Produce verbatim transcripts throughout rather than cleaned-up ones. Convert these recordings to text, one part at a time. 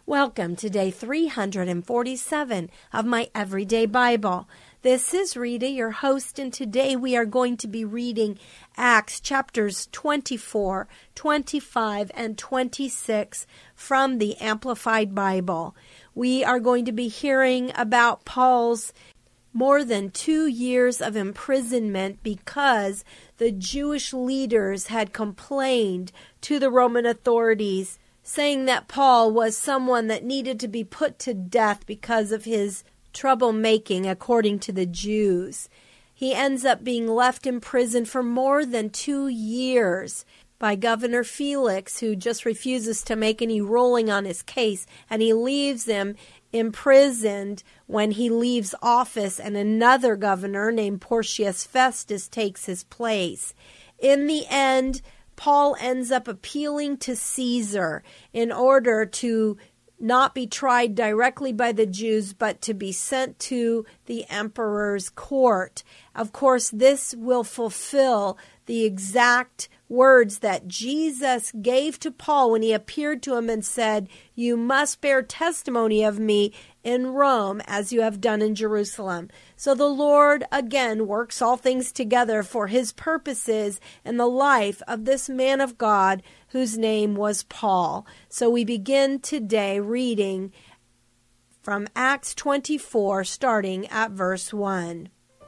Welcome to day three hundred forty-seven of my Everyday Bible. This is Rita, your host, and today we are going to be reading Acts chapters twenty-four, twenty-five, and twenty-six from the Amplified Bible. We are going to be hearing about Paul's more than two years of imprisonment because the Jewish leaders had complained to the Roman authorities, saying that Paul was someone that needed to be put to death because of his troublemaking, according to the Jews. He ends up being left in prison for more than two years by Governor Felix, who just refuses to make any ruling on his case, and he leaves him imprisoned when he leaves office, and another governor named Porcius Festus takes his place. In the end, Paul ends up appealing to Caesar in order to not be tried directly by the Jews, but to be sent to the emperor's court. Of course, this will fulfill the exact words that Jesus gave to Paul when he appeared to him and said, "You must bear testimony of me in Rome as you have done in Jerusalem." So the Lord again works all things together for his purposes in the life of this man of God whose name was Paul. So we begin today reading from Acts twenty-four, starting at verse one.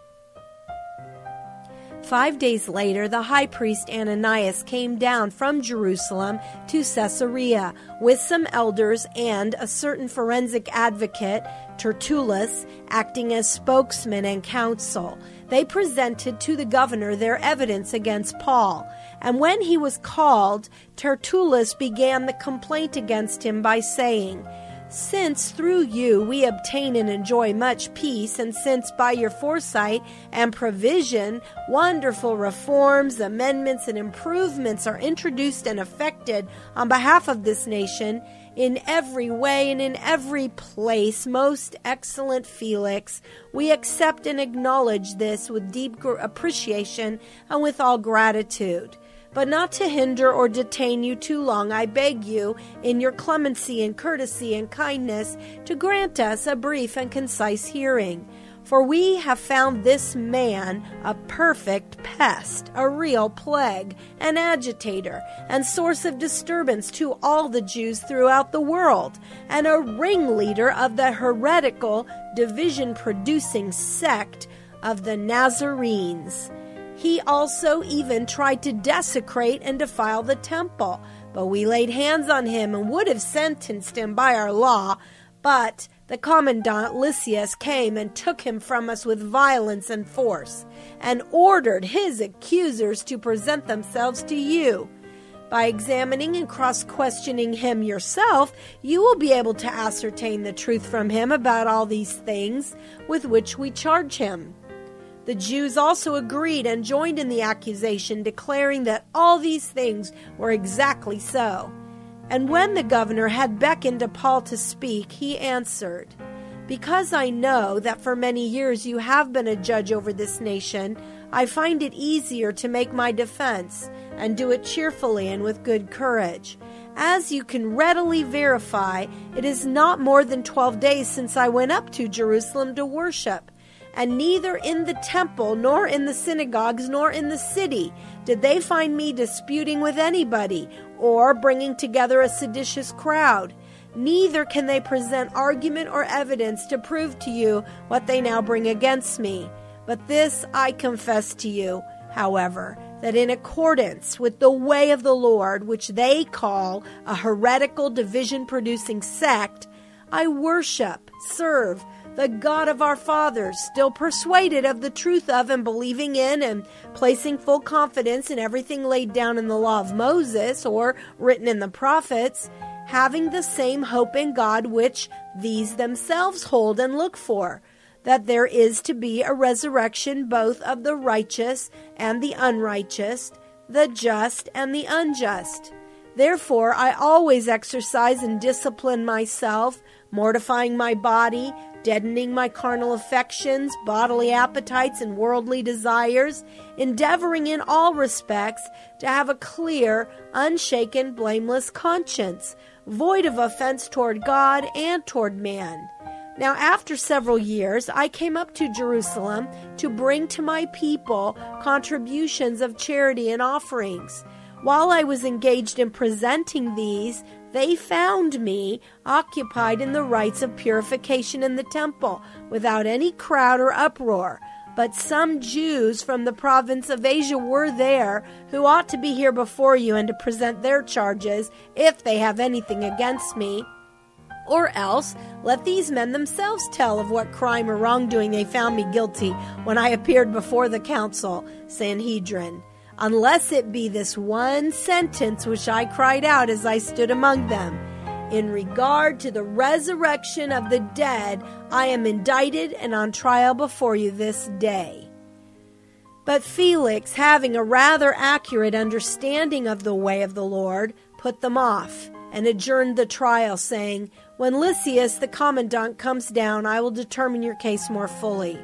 Five days later, the high priest Ananias came down from Jerusalem to Caesarea with some elders and a certain forensic advocate, Tertullus, acting as spokesman and counsel. They presented to the governor their evidence against Paul. And when he was called, Tertullus began the complaint against him by saying, "Since through you we obtain and enjoy much peace, and since by your foresight and provision wonderful reforms, amendments, and improvements are introduced and effected on behalf of this nation, in every way and in every place, most excellent Felix, we accept and acknowledge this with deep appreciation and with all gratitude. But not to hinder or detain you too long, I beg you, in your clemency and courtesy and kindness, to grant us a brief and concise hearing. For we have found this man a perfect pest, a real plague, an agitator, and source of disturbance to all the Jews throughout the world, and a ringleader of the heretical, division-producing sect of the Nazarenes. He also even tried to desecrate and defile the temple, but we laid hands on him and would have sentenced him by our law, but the commandant Lysias came and took him from us with violence and force, and ordered his accusers to present themselves to you. By examining and cross-questioning him yourself, you will be able to ascertain the truth from him about all these things with which we charge him." The Jews also agreed and joined in the accusation, declaring that all these things were exactly so. And when the governor had beckoned to Paul to speak, he answered, "Because I know that for many years you have been a judge over this nation, I find it easier to make my defense and do it cheerfully and with good courage. As you can readily verify, it is not more than twelve days since I went up to Jerusalem to worship. And neither in the temple, nor in the synagogues, nor in the city did they find me disputing with anybody, or bringing together a seditious crowd. Neither can they present argument or evidence to prove to you what they now bring against me. But this I confess to you, however, that in accordance with the way of the Lord, which they call a heretical division-producing sect, I worship, serve, the God of our fathers, still persuaded of the truth of and believing in and placing full confidence in everything laid down in the law of Moses or written in the prophets, having the same hope in God which these themselves hold and look for, that there is to be a resurrection both of the righteous and the unrighteous, the just and the unjust. Therefore I always exercise and discipline myself, mortifying my body, deadening my carnal affections, bodily appetites, and worldly desires, endeavoring in all respects to have a clear, unshaken, blameless conscience. void of offense toward God and toward man. Now after several years, I came up to Jerusalem to bring to my people contributions of charity and offerings. While I was engaged in presenting these, they found me occupied in the rites of purification in the temple, without any crowd or uproar. But some Jews from the province of Asia were there, who ought to be here before you and to present their charges, if they have anything against me. Or else, let these men themselves tell of what crime or wrongdoing they found me guilty when I appeared before the council, Sanhedrin, unless it be this one sentence which I cried out as I stood among them. In regard to the resurrection of the dead, I am indicted and on trial before you this day. But Felix, having a rather accurate understanding of the way of the Lord, put them off and adjourned the trial, saying, When Lysias the commandant comes down, I will determine your case more fully.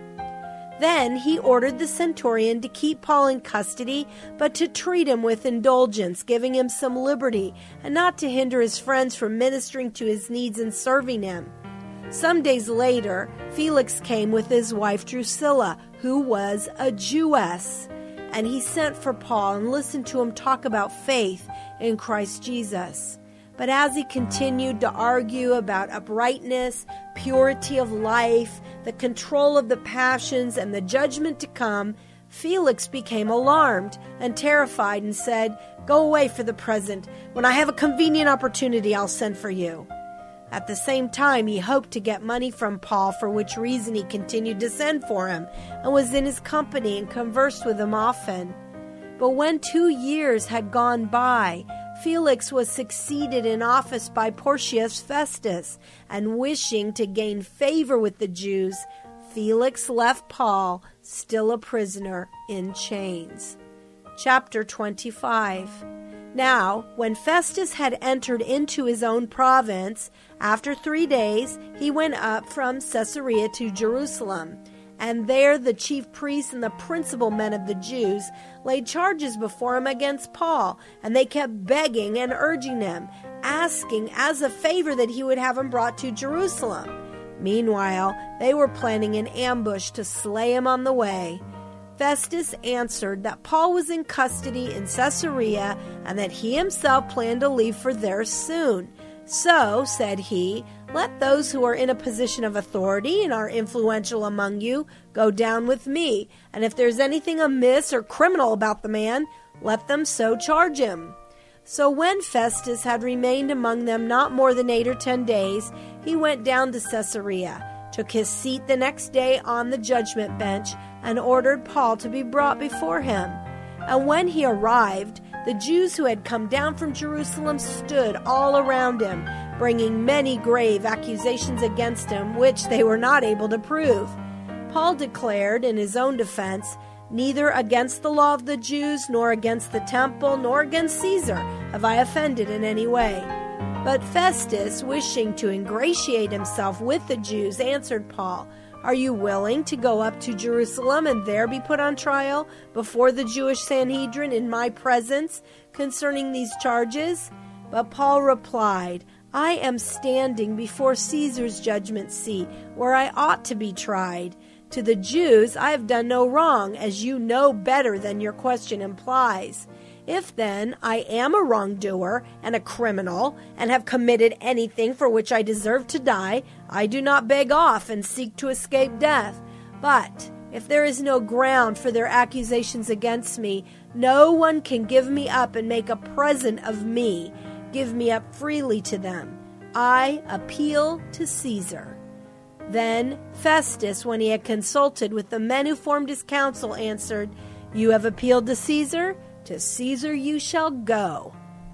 Then he ordered the centurion to keep Paul in custody, but to treat him with indulgence, giving him some liberty, and not to hinder his friends from ministering to his needs and serving him. Some days later, Felix came with his wife Drusilla, who was a Jewess, and he sent for Paul and listened to him talk about faith in Christ Jesus. But as he continued to argue about uprightness, purity of life, the control of the passions, and the judgment to come, Felix became alarmed and terrified and said, Go away for the present. When I have a convenient opportunity, I'll send for you. At the same time, he hoped to get money from Paul, for which reason he continued to send for him, and was in his company and conversed with him often. But when two years had gone by, Felix was succeeded in office by Porcius Festus, and wishing to gain favor with the Jews, Felix left Paul, still a prisoner, in chains. Chapter twenty-five. Now, when Festus had entered into his own province, after three days he went up from Caesarea to Jerusalem. And there the chief priests and the principal men of the Jews laid charges before him against Paul, and they kept begging and urging him, asking as a favor that he would have him brought to Jerusalem. Meanwhile, they were planning an ambush to slay him on the way. Festus answered that Paul was in custody in Caesarea, and that he himself planned to leave for there soon. So, said he, let those who are in a position of authority and are influential among you go down with me, and if there's anything amiss or criminal about the man, let them so charge him. So when Festus had remained among them not more than eight or ten days, he went down to Caesarea, took his seat the next day on the judgment bench, and ordered Paul to be brought before him. And when he arrived, the Jews who had come down from Jerusalem stood all around him, bringing many grave accusations against him, which they were not able to prove. Paul declared in his own defense, Neither against the law of the Jews, nor against the temple, nor against Caesar have I offended in any way. But Festus, wishing to ingratiate himself with the Jews, answered Paul, Are you willing to go up to Jerusalem and there be put on trial before the Jewish Sanhedrin in my presence concerning these charges? But Paul replied, I am standing before Caesar's judgment seat, where I ought to be tried. To the Jews I have done no wrong, as you know better than your question implies. If then I am a wrongdoer and a criminal, and have committed anything for which I deserve to die, I do not beg off and seek to escape death. But if there is no ground for their accusations against me, no one can give me up and make a present of me. Give me up freely to them. I appeal to Caesar. Then Festus, when he had consulted with the men who formed his council, answered, You have appealed to Caesar? To Caesar you shall go.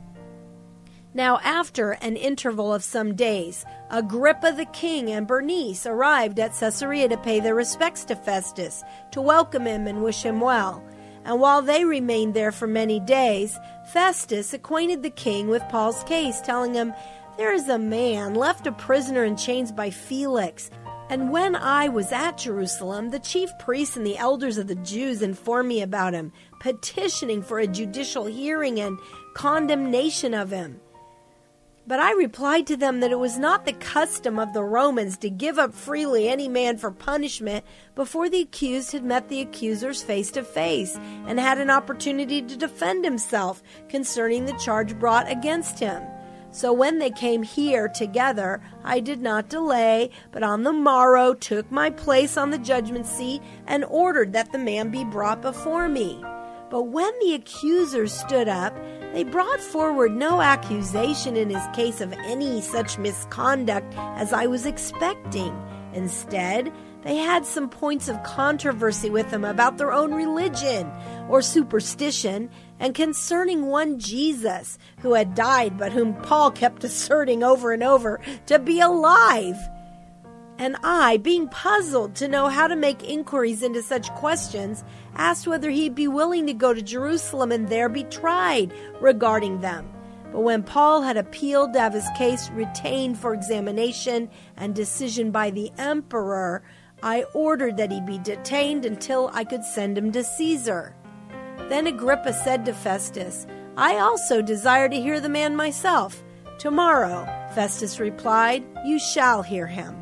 Now after an interval of some days, Agrippa the king and Bernice arrived at Caesarea to pay their respects to Festus, to welcome him and wish him well. And while they remained there for many days, Festus acquainted the king with Paul's case, telling him, There is a man left a prisoner in chains by Felix. And when I was at Jerusalem, the chief priests and the elders of the Jews informed me about him, petitioning for a judicial hearing and condemnation of him. But I replied to them that it was not the custom of the Romans to give up freely any man for punishment before the accused had met the accusers face to face and had an opportunity to defend himself concerning the charge brought against him. So when they came here together, I did not delay, but on the morrow took my place on the judgment seat and ordered that the man be brought before me. But when the accusers stood up, they brought forward no accusation in his case of any such misconduct as I was expecting. Instead, they had some points of controversy with him about their own religion or superstition and concerning one Jesus who had died but whom Paul kept asserting over and over to be alive. And I, being puzzled to know how to make inquiries into such questions, asked whether he'd be willing to go to Jerusalem and there be tried regarding them. But when Paul had appealed to have his case retained for examination and decision by the emperor, I ordered that he be detained until I could send him to Caesar. Then Agrippa said to Festus, I also desire to hear the man myself. Tomorrow, Festus replied, you shall hear him.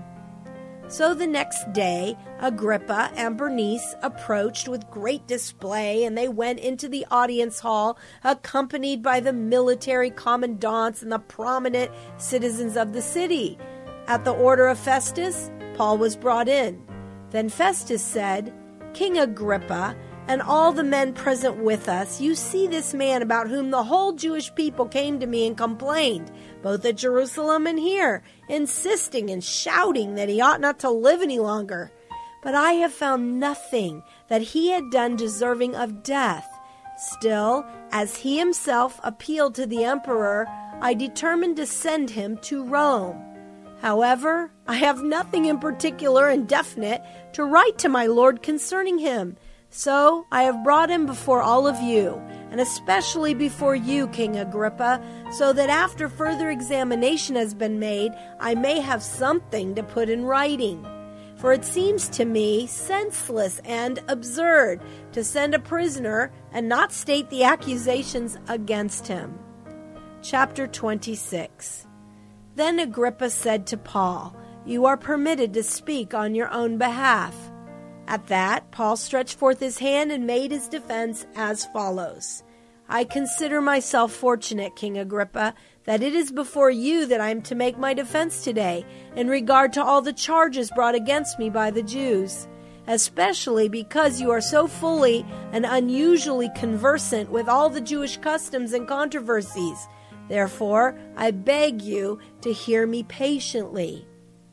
So the next day, Agrippa and Bernice approached with great display, and they went into the audience hall, accompanied by the military commandants and the prominent citizens of the city. At the order of Festus, Paul was brought in. Then Festus said, King Agrippa, and all the men present with us, you see this man about whom the whole Jewish people came to me and complained, both at Jerusalem and here, insisting and shouting that he ought not to live any longer. But I have found nothing that he had done deserving of death. Still, as he himself appealed to the emperor, I determined to send him to Rome. However, I have nothing in particular and definite to write to my lord concerning him. So I have brought him before all of you, and especially before you, King Agrippa, so that after further examination has been made, I may have something to put in writing. For it seems to me senseless and absurd to send a prisoner and not state the accusations against him. Chapter twenty-six. Then Agrippa said to Paul, You are permitted to speak on your own behalf. At that, Paul stretched forth his hand and made his defense as follows. I consider myself fortunate, King Agrippa, that it is before you that I am to make my defense today in regard to all the charges brought against me by the Jews, especially because you are so fully and unusually conversant with all the Jewish customs and controversies. Therefore, I beg you to hear me patiently.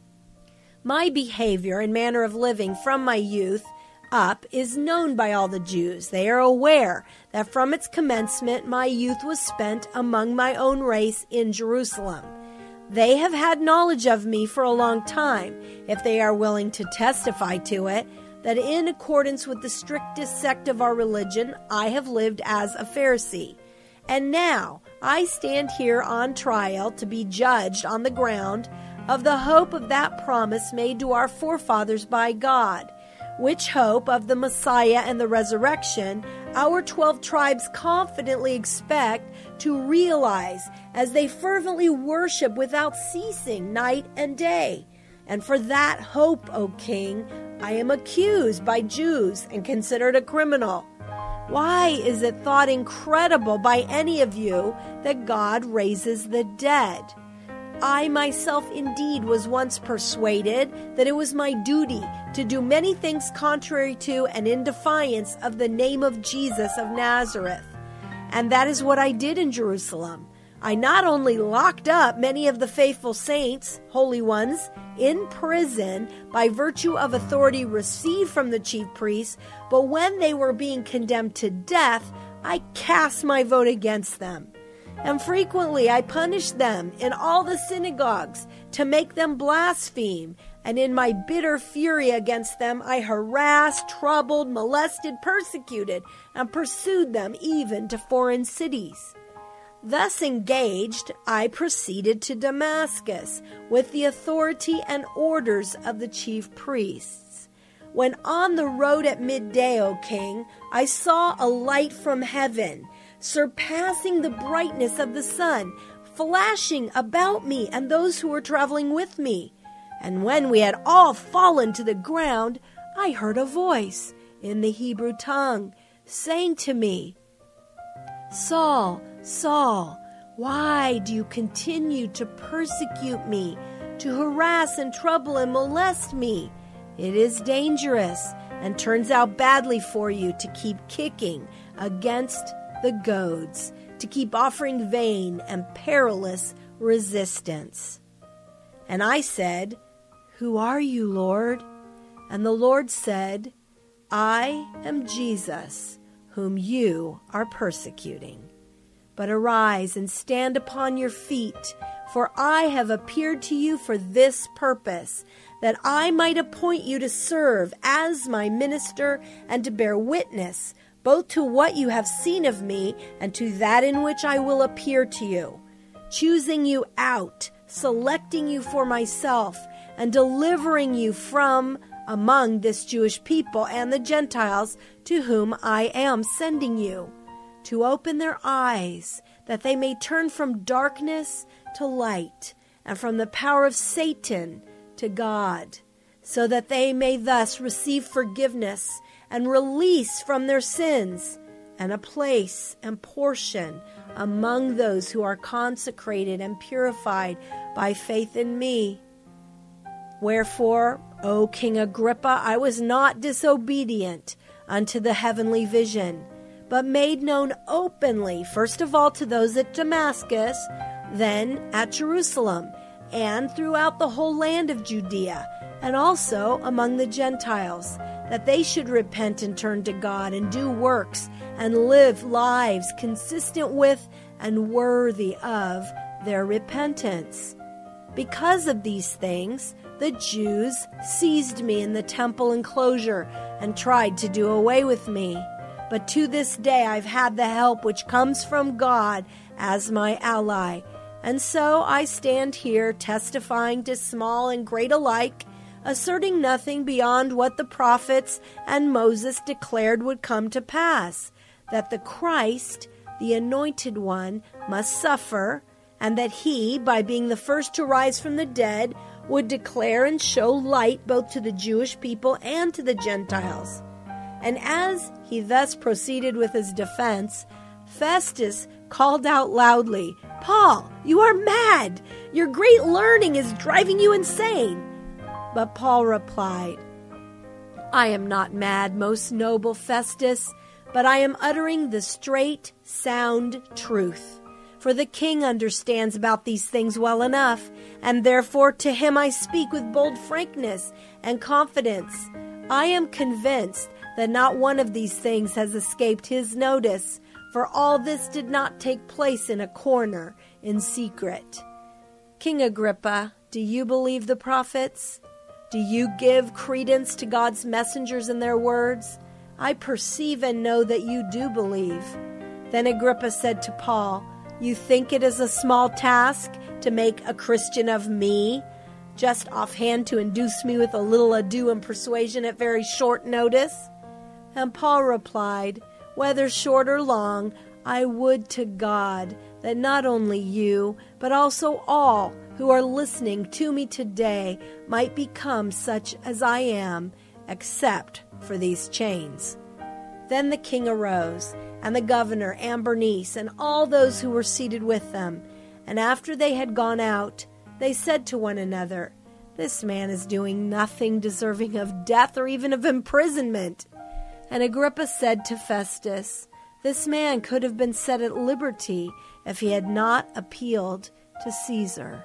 My behavior and manner of living from my youth up is known by all the Jews. They are aware that from its commencement my youth was spent among my own race in Jerusalem. They have had knowledge of me for a long time, if they are willing to testify to it, that in accordance with the strictest sect of our religion, I have lived as a Pharisee. And now I stand here on trial to be judged on the ground of the hope of that promise made to our forefathers by God, which hope of the Messiah and the resurrection our twelve tribes confidently expect to realize as they fervently worship without ceasing night and day. And for that hope, O King, I am accused by Jews and considered a criminal. Why is it thought incredible by any of you that God raises the dead? I myself indeed was once persuaded that it was my duty to do many things contrary to and in defiance of the name of Jesus of Nazareth. And that is what I did in Jerusalem. I not only locked up many of the faithful saints, holy ones, in prison by virtue of authority received from the chief priests, but when they were being condemned to death, I cast my vote against them. And frequently I punished them in all the synagogues to make them blaspheme. And in my bitter fury against them, I harassed, troubled, molested, persecuted, and pursued them even to foreign cities. Thus engaged, I proceeded to Damascus with the authority and orders of the chief priests. When on the road at midday, O King, I saw a light from heaven, surpassing the brightness of the sun, flashing about me and those who were traveling with me. And when we had all fallen to the ground, I heard a voice in the Hebrew tongue saying to me, Saul, Saul, why do you continue to persecute me, to harass and trouble and molest me? It is dangerous and turns out badly for you to keep kicking against the goads, to keep offering vain and perilous resistance. And I said, Who are you, Lord? And the Lord said, I am Jesus, whom you are persecuting. But arise and stand upon your feet, for I have appeared to you for this purpose, that I might appoint you to serve as my minister and to bear witness both to what you have seen of me and to that in which I will appear to you, choosing you out, selecting you for myself, and delivering you from among this Jewish people and the Gentiles to whom I am sending you, to open their eyes, that they may turn from darkness to light, and from the power of Satan to God, so that they may thus receive forgiveness and release from their sins, and a place and portion among those who are consecrated and purified by faith in me. Wherefore, O King Agrippa, I was not disobedient unto the heavenly vision, but made known openly, first of all to those at Damascus, then at Jerusalem, and throughout the whole land of Judea, and also among the Gentiles, that they should repent and turn to God and do works and live lives consistent with and worthy of their repentance. Because of these things, the Jews seized me in the temple enclosure and tried to do away with me. But to this day I've had the help which comes from God as my ally. And so I stand here testifying to small and great alike, asserting nothing beyond what the prophets and Moses declared would come to pass, that the Christ, the Anointed One, must suffer, and that he, by being the first to rise from the dead, would declare and show light both to the Jewish people and to the Gentiles. And as he thus proceeded with his defense, Festus called out loudly, Paul, you are mad! Your great learning is driving you insane! But Paul replied, I am not mad, most noble Festus, but I am uttering the straight, sound truth. For the king understands about these things well enough, and therefore to him I speak with bold frankness and confidence. I am convinced that not one of these things has escaped his notice, for all this did not take place in a corner in secret. King Agrippa, do you believe the prophets? Do you give credence to God's messengers and their words? I perceive and know that you do believe. Then Agrippa said to Paul, You think it is a small task to make a Christian of me, just offhand to induce me with a little ado and persuasion at very short notice? And Paul replied, Whether short or long, I would to God that not only you, but also all who are listening to me today might become such as I am, except for these chains. Then the king arose, and the governor and Bernice, and all those who were seated with them. And after they had gone out, they said to one another, This man is doing nothing deserving of death or even of imprisonment. And Agrippa said to Festus, This man could have been set at liberty if he had not appealed to Caesar.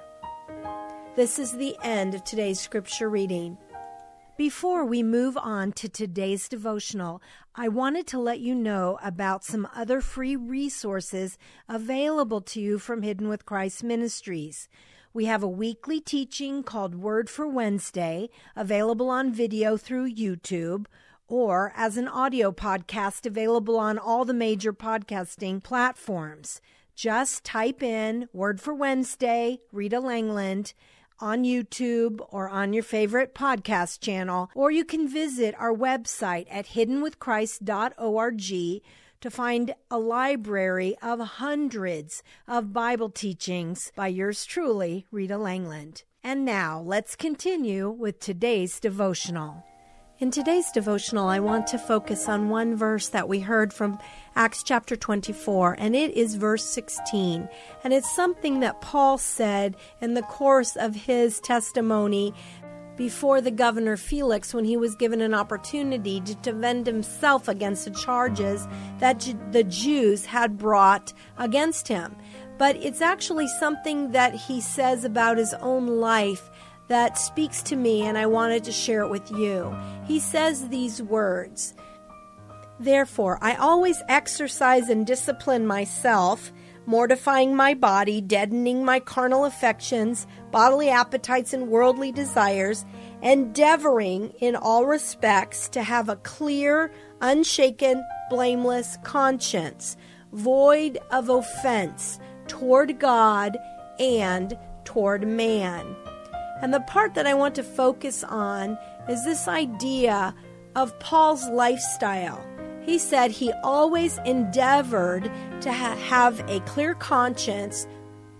This is the end of today's scripture reading. Before we move on to today's devotional, I wanted to let you know about some other free resources available to you from Hidden with Christ Ministries. We have a weekly teaching called Word for Wednesday, available on video through YouTube, or as an audio podcast available on all the major podcasting platforms. Just type in Word for Wednesday, Rita Langland, on YouTube or on your favorite podcast channel, or you can visit our website at hidden with christ dot org to to find a library of hundreds of Bible teachings by yours truly, Rita Langland. And now let's continue with today's devotional. In today's devotional, I want to focus on one verse that we heard from Acts chapter twenty-four, and it is verse sixteen. And it's something that Paul said in the course of his testimony before the governor Felix when he was given an opportunity to defend himself against the charges that the Jews had brought against him. But it's actually something that he says about his own life that speaks to me, and I wanted to share it with you. He says these words, "Therefore, I always exercise and discipline myself, mortifying my body, deadening my carnal affections, bodily appetites, and worldly desires, endeavoring in all respects to have a clear, unshaken, blameless conscience, void of offense toward God and toward man." And the part that I want to focus on is this idea of Paul's lifestyle. He said he always endeavored to ha- have a clear conscience,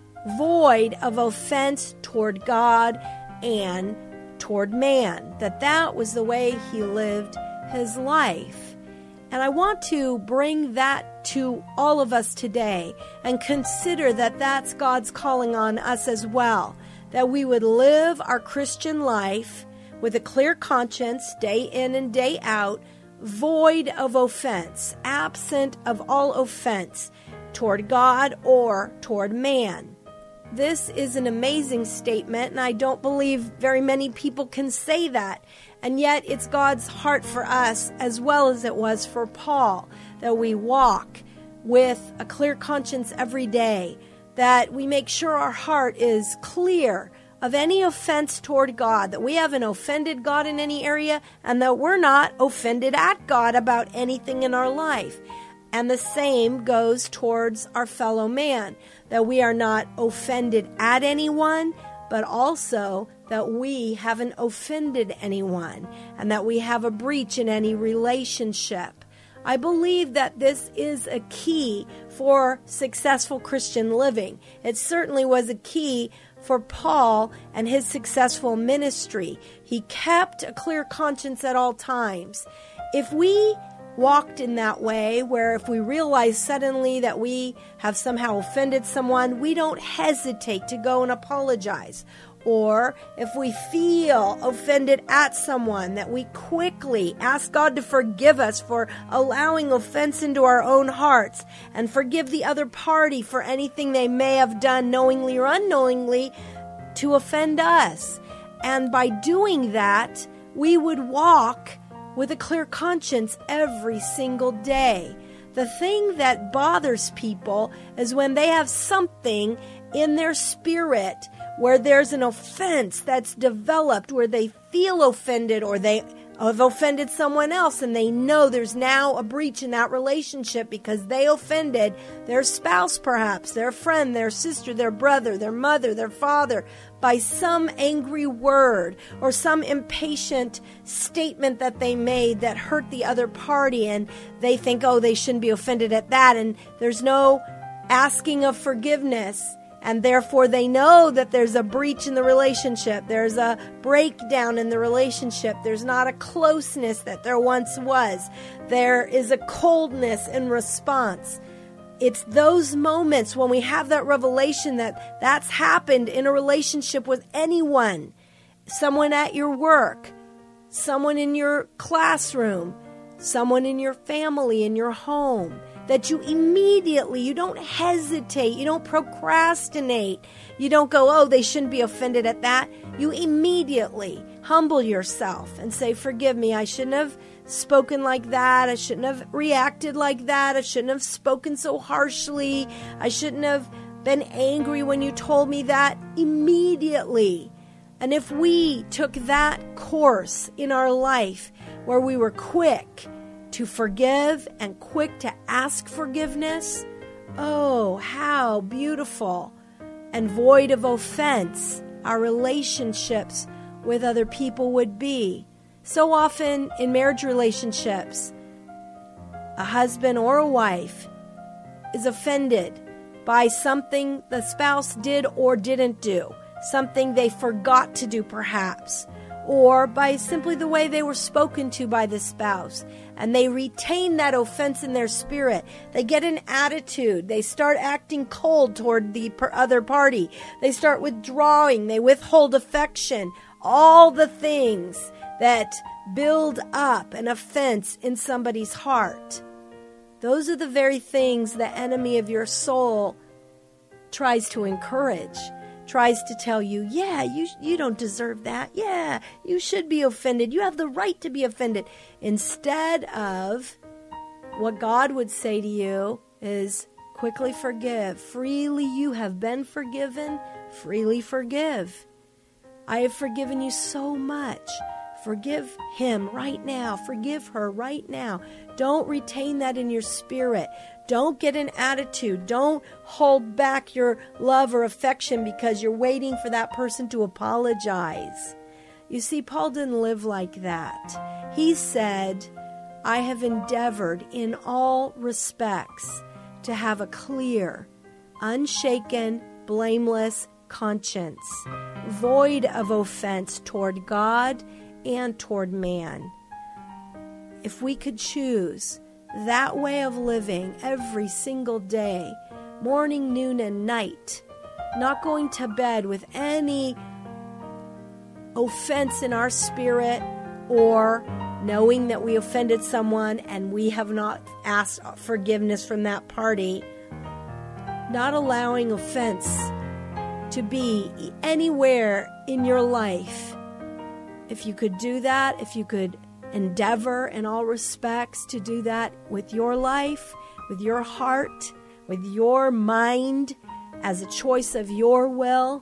void of offense toward God and toward man. That that was the way he lived his life. And I want to bring that to all of us today and consider that that's God's calling on us as well. That we would live our Christian life with a clear conscience day in and day out, void of offense, absent of all offense toward God or toward man. This is an amazing statement, and I don't believe very many people can say that. And yet it's God's heart for us as well as it was for Paul, that we walk with a clear conscience every day, that we make sure our heart is clear of any offense toward God, that we haven't offended God in any area, and that we're not offended at God about anything in our life. And the same goes towards our fellow man, that we are not offended at anyone, but also that we haven't offended anyone, and that we have a breach in any relationship. I believe that this is a key for successful Christian living. It certainly was a key for Paul and his successful ministry. He kept a clear conscience at all times. If we walked in that way, where if we realize suddenly that we have somehow offended someone, we don't hesitate to go and apologize. Or if we feel offended at someone, that we quickly ask God to forgive us for allowing offense into our own hearts, and forgive the other party for anything they may have done knowingly or unknowingly to offend us. And by doing that, we would walk with a clear conscience every single day. The thing that bothers people is when they have something in their spirit where there's an offense that's developed, where they feel offended or they have offended someone else, and they know there's now a breach in that relationship because they offended their spouse, perhaps, their friend, their sister, their brother, their mother, their father, by some angry word or some impatient statement that they made that hurt the other party, and they think, oh, they shouldn't be offended at that, and there's no asking of forgiveness. And therefore they know that there's a breach in the relationship. There's a breakdown in the relationship. There's not a closeness that there once was. There is a coldness in response. It's those moments when we have that revelation that that's happened in a relationship with anyone. Someone at your work, someone in your classroom, someone in your family, in your home. That you immediately, you don't hesitate, you don't procrastinate, you don't go, oh, they shouldn't be offended at that. You immediately humble yourself and say, forgive me, I shouldn't have spoken like that, I shouldn't have reacted like that, I shouldn't have spoken so harshly, I shouldn't have been angry when you told me that. Immediately. And if we took that course in our life where we were quick to forgive and quick to ask forgiveness, oh, how beautiful and void of offense our relationships with other people would be. So often in marriage relationships, a husband or a wife is offended by something the spouse did or didn't do, something they forgot to do perhaps, or by simply the way they were spoken to by the spouse, and they retain that offense in their spirit, they get an attitude, they start acting cold toward the other party, they start withdrawing, they withhold affection, all the things that build up an offense in somebody's heart. Those are the very things the enemy of your soul tries to encourage, tries to tell you, yeah, you you don't deserve that. Yeah, you should be offended. You have the right to be offended. Instead of what God would say to you is, quickly forgive. Freely you have been forgiven. Freely forgive. I have forgiven you so much. Forgive him right now. Forgive her right now. Don't retain that in your spirit. Don't get an attitude. Don't hold back your love or affection because you're waiting for that person to apologize. You see, Paul didn't live like that. He said, I have endeavored in all respects to have a clear, unshaken, blameless conscience, void of offense toward God and toward man. If we could choose that way of living every single day, morning, noon, and night, not going to bed with any offense in our spirit, or knowing that we offended someone and we have not asked forgiveness from that party, not allowing offense to be anywhere in your life. If you could do that, if you could endeavor in all respects to do that with your life, with your heart, with your mind, as a choice of your will,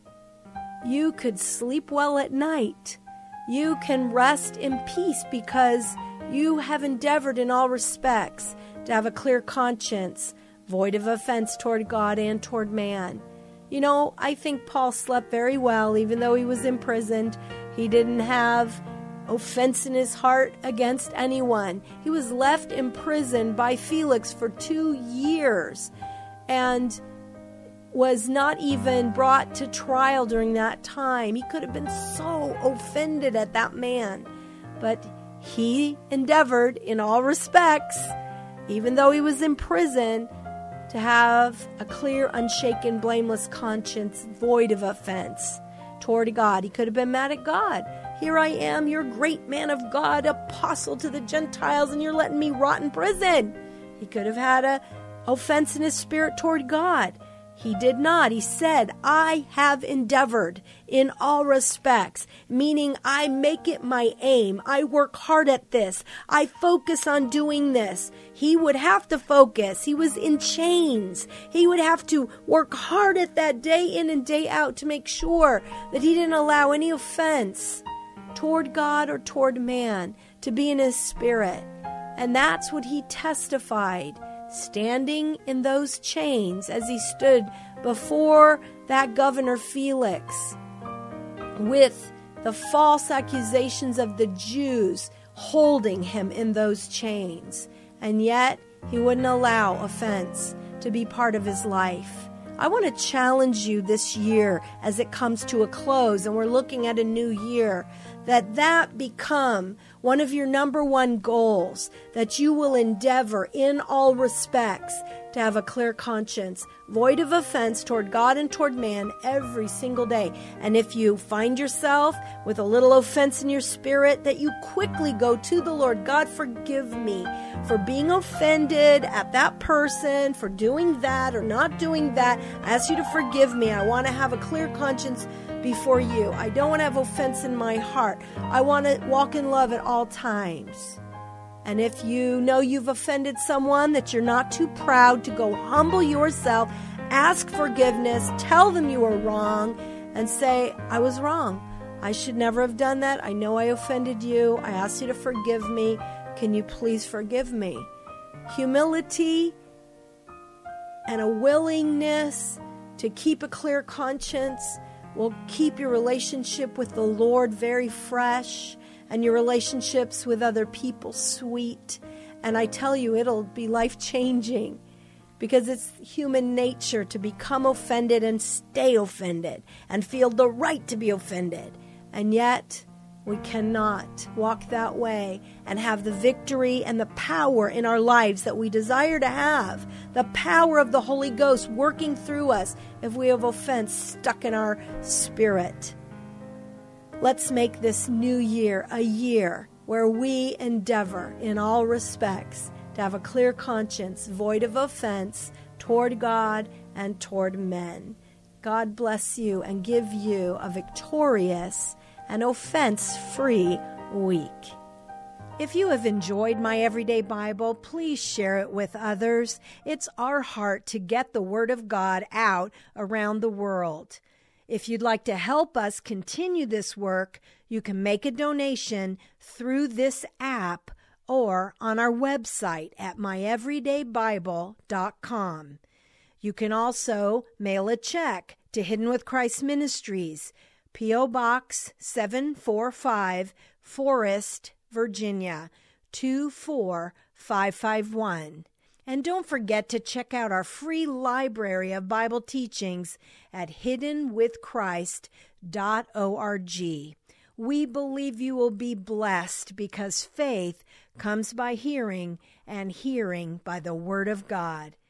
you could sleep well at night. You can rest in peace because you have endeavored in all respects to have a clear conscience, void of offense toward God and toward man. You know, I think Paul slept very well, even though he was imprisoned. He didn't have offense in his heart against anyone. He was left in prison by Felix for two years and was not even brought to trial during that time. He could have been so offended at that man. But he endeavored in all respects, even though he was in prison, to have a clear, unshaken, blameless conscience, void of offense toward God. He could have been mad at God. Here I am, your great man of God, apostle to the Gentiles, and you're letting me rot in prison. He could have had a offense in his spirit toward God. He did not. He said, I have endeavored in all respects, meaning I make it my aim. I work hard at this. I focus on doing this. He would have to focus. He was in chains. He would have to work hard at that day in and day out to make sure that he didn't allow any offense toward God or toward man to be in his spirit. And that's what he testified, standing in those chains as he stood before that governor Felix with the false accusations of the Jews holding him in those chains. And yet he wouldn't allow offense to be part of his life. I want to challenge you this year as it comes to a close and we're looking at a new year, that that become one of your number one goals, that you will endeavor in all respects to have a clear conscience, void of offense toward God and toward man every single day. And if you find yourself with a little offense in your spirit, that you quickly go to the Lord. God, forgive me for being offended at that person, for doing that or not doing that. I ask you to forgive me. I want to have a clear conscience before you. I don't want to have offense in my heart. I want to walk in love at all times. And if you know you've offended someone, that you're not too proud to go humble yourself, ask forgiveness, tell them you were wrong, and say, I was wrong. I should never have done that. I know I offended you. I ask you to forgive me. Can you please forgive me? Humility and a willingness to keep a clear conscience will keep your relationship with the Lord very fresh and your relationships with other people sweet. And I tell you, it'll be life-changing, because it's human nature to become offended and stay offended and feel the right to be offended. And yet, we cannot walk that way and have the victory and the power in our lives that we desire to have, the power of the Holy Ghost working through us if we have offense stuck in our spirit. Let's make this new year a year where we endeavor in all respects to have a clear conscience, void of offense toward God and toward men. God bless you and give you a victorious and offense-free week. If you have enjoyed my Everyday Bible, please share it with others. It's our heart to get the Word of God out around the world. If you'd like to help us continue this work, you can make a donation through this app or on our website at my everyday bible dot com. You can also mail a check to Hidden with Christ Ministries, P O. Box seven forty-five, Forest, Virginia, two four five five one. And don't forget to check out our free library of Bible teachings at hidden with christ dot org. We believe you will be blessed because faith comes by hearing, and hearing by the Word of God.